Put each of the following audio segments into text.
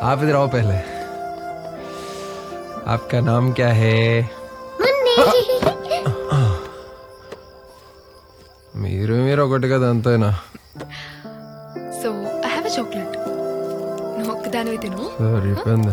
आप इधर आओ पहले. आपका नाम क्या है? మీరు ఒకటి కదా అంతేనా? So I have a chocolate. నువ్వు ఒక్కదానివి తిను. సరిపోయింది.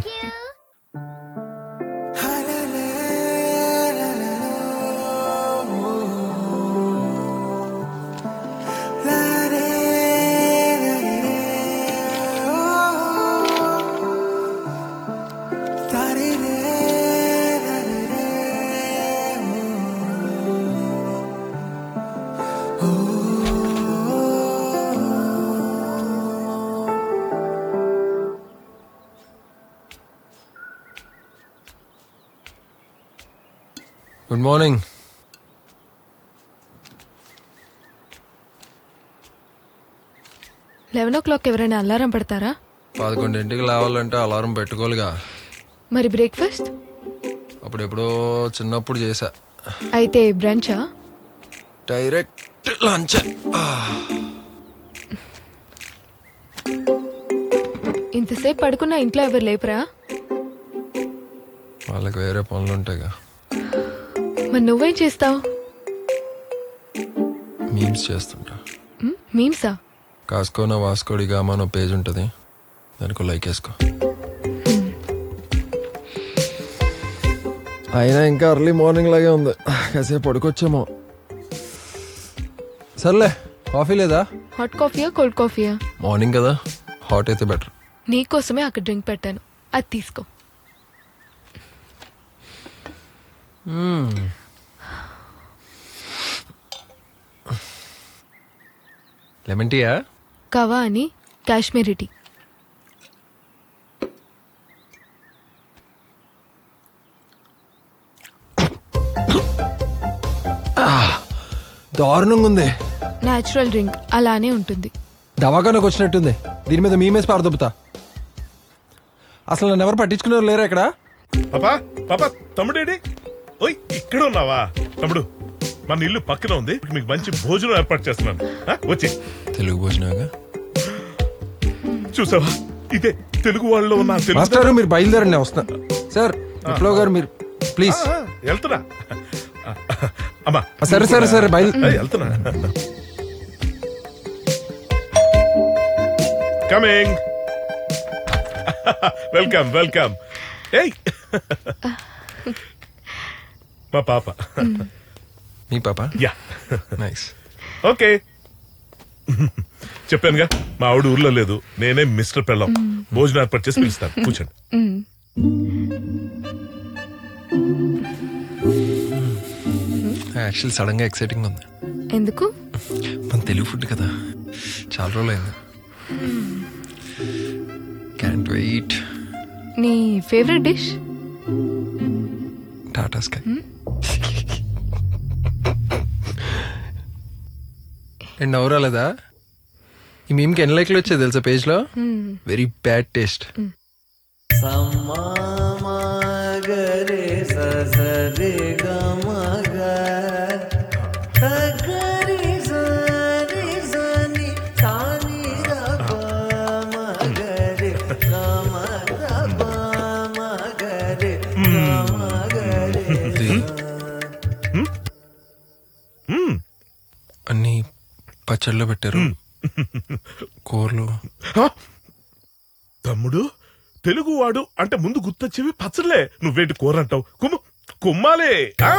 Good morning. Eleven o'clock ఎవరైనా అలారం పెడతారా? 11ంటికి లేవాలంటే అలారం పెట్టుకోలేగా. మరి బ్రేక్ఫాస్ట్? అప్పుడెప్పుడో చిన్నప్పుడు చేశా. అయితే బ్రంచా? Direct lunch. ఇంతసేపు పడుకున్నా ఇంట్లో ఎవరు లేపరా? వాళ్ళకి వేరే పనులు ఉంటాయిగా. మరి నువ్వేం చేస్తావు? మీమ్స్ చేస్తుంటా. మీమ్సా? కాసుకోనా వాస్కోడిగా మన పేజ్ ఉంటుంది, దానికి లైక్ వేసుకో. అయినా ఇంకా ఎర్లీ మార్నింగ్ లాగే ఉంది, కాసేపు పడుకొచ్చేమో. సర్లే, కాఫీ లేదా? హాట్ కాఫీయా కోల్డ్ కాఫీయా? మార్నింగ్ కదా, హాట్ అయితే బెటర్. నీకోసమే అక్కడ డ్రింక్ పెట్టాను, అది తీసుకో. లెమన్ టీయా? కవా అని కాశ్మీరీ టీ. దారుణంగా ఉంది. న్యాచురల్ డ్రింక్ అలానే ఉంటుంది. దవాఖానకు వచ్చినట్టుంది, దీని మీద మీమేసి పారదొబ్బుతా. అసలు నన్ను ఎవరు పట్టించుకున్నారు లేరా ఇక్కడ? పాపా పాపా తమ్ముడేడి? ఓయ్ ఇక్కడ ఉన్నావా తమ్ముడు? మన ఇల్లు పక్కన ఉంది, మీకు మంచి భోజనం ఏర్పాటు చేస్తున్నాను, వచ్చి. తెలుగు భోజనంగా చూసావా, ఇదే తెలుగు వాళ్ళలో ఉన్న మాస్టర్. మీరు బయలుదేరండి, వస్తున్నా. సార్ విప్లవ్ గారు మీరు ప్లీజ్. వెళ్తున్నా అమ్మా. సరే సరే సరే వెళ్తున్నా. కమింగ్. Welcome welcome. ఏయ్ మా పాప. మీ పాప? యా. నైస్. ఓకే. చెప్పానుగా, మా ఆవిడ ఊర్లో లేదు, నేనే మిస్టర్ పెళ్ళం. భోజనం ఏర్పాటు చేసి పిలుస్తాను, కూర్చోండి. యాక్చువల్లీ సడన్ గా ఎక్సైటింగ్ ఉంది. ఎందుకు? మన తెలుగు ఫుడ్ కదా, చాలా రోజులు అయింది. Can't wait. నీ favourite dish? Tata Sky. And నవ్వు రాలేదా? ఈ మీమ్కి ఎన్ని లైక్లు వచ్చాయి తెలుసా పేజ్లో? Very bad taste. అన్ని పచ్చళ్ళు పెట్టారు, కూరలు. తమ్ముడు తెలుగు వాడు అంటే ముందు గుర్తొచ్చేవి పచ్చళ్ళే. నువ్వేంటి కూర అంటావు? కుమ్మాలే.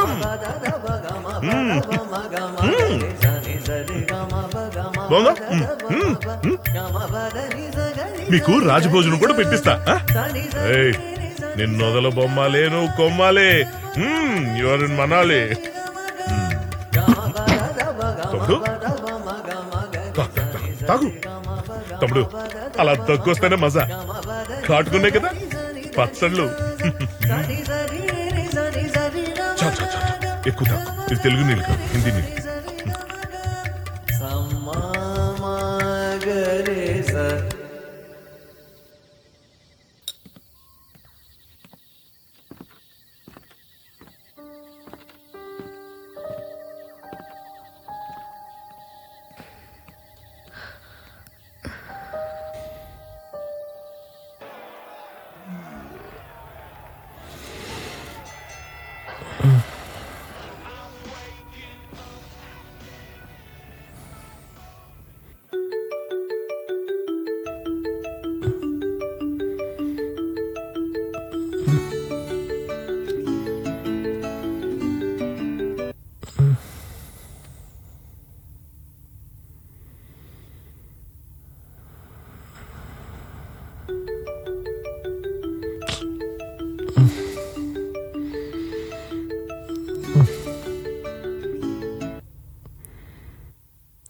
మీకు రాజభోజనం కూడా పెట్టిస్తా. నిన్నొదల బొమ్మాలే, నువ్వు కొమ్మాలే. Your in Manali. తమ్ముడు తాగు. తమ్ముడు అలా దగ్గొస్తేనే మజా. కాటుకున్నాయి కదా పచ్చళ్ళు. ఎక్కువ తాగు. ఇది తెలుగు నీళ్ళు కాదు, హిందీ నీళ్ళు.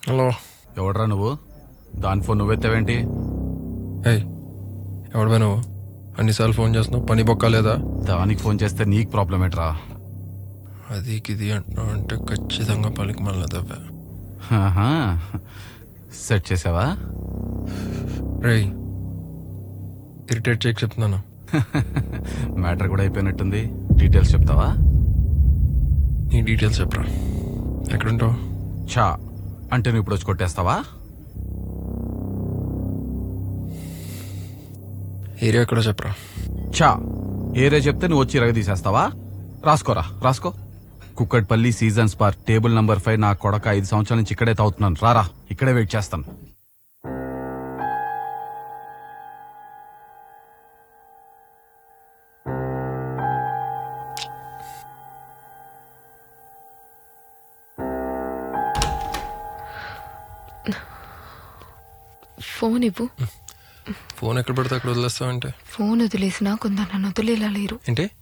హలో. ఎవడ్రా నువ్వు? దాని ఫోన్ నువ్వెత్తావేంటి? ఏయ్, ఎవడవే నువ్వు? అన్నిసార్లు ఫోన్ చేస్తున్నావు, పని బొక్క లేదా? దానికి ఫోన్ చేస్తే నీకు ప్రాబ్లం ఏంట్రా? అది ఇది అంటున్నావు అంటే ఖచ్చితంగా పలికి మళ్ళీ దవ్వా. ఆహా, సెట్ చేసావా? రేయ్, ఇరిటేట్ చేయక చెప్తున్నాను. మ్యాటర్ కూడా అయిపోయినట్టుంది. డీటెయిల్స్ చెప్తావా? నీ డీటెయిల్స్ చెప్పరా. ఎక్కడుంటావు? చా అంటే నువ్వు ఇప్పుడు వచ్చి కొట్టేస్తావా? ఏరియా ఎక్కడో చెప్పరా. చా ఏరే చెప్తే నువ్వు వచ్చి రగ తీసేస్తావా? రాసుకోరా, రాసుకో. Kukatpally Seasons Park, table number 5. నా కొడక 5 సంవత్సరాల నుంచి ఇక్కడే తాగుతున్నాను. రారా, ఇక్కడే వెయిట్ చేస్తాను. ఫోన్ ఇవ్వు. ఫోన్ ఎక్కడ పడితే అక్కడ వదిలేస్తావంటే ఫోన్ వదిలేసినా కొందరు నన్ను వదిలేలా లేరు. ఏంటి?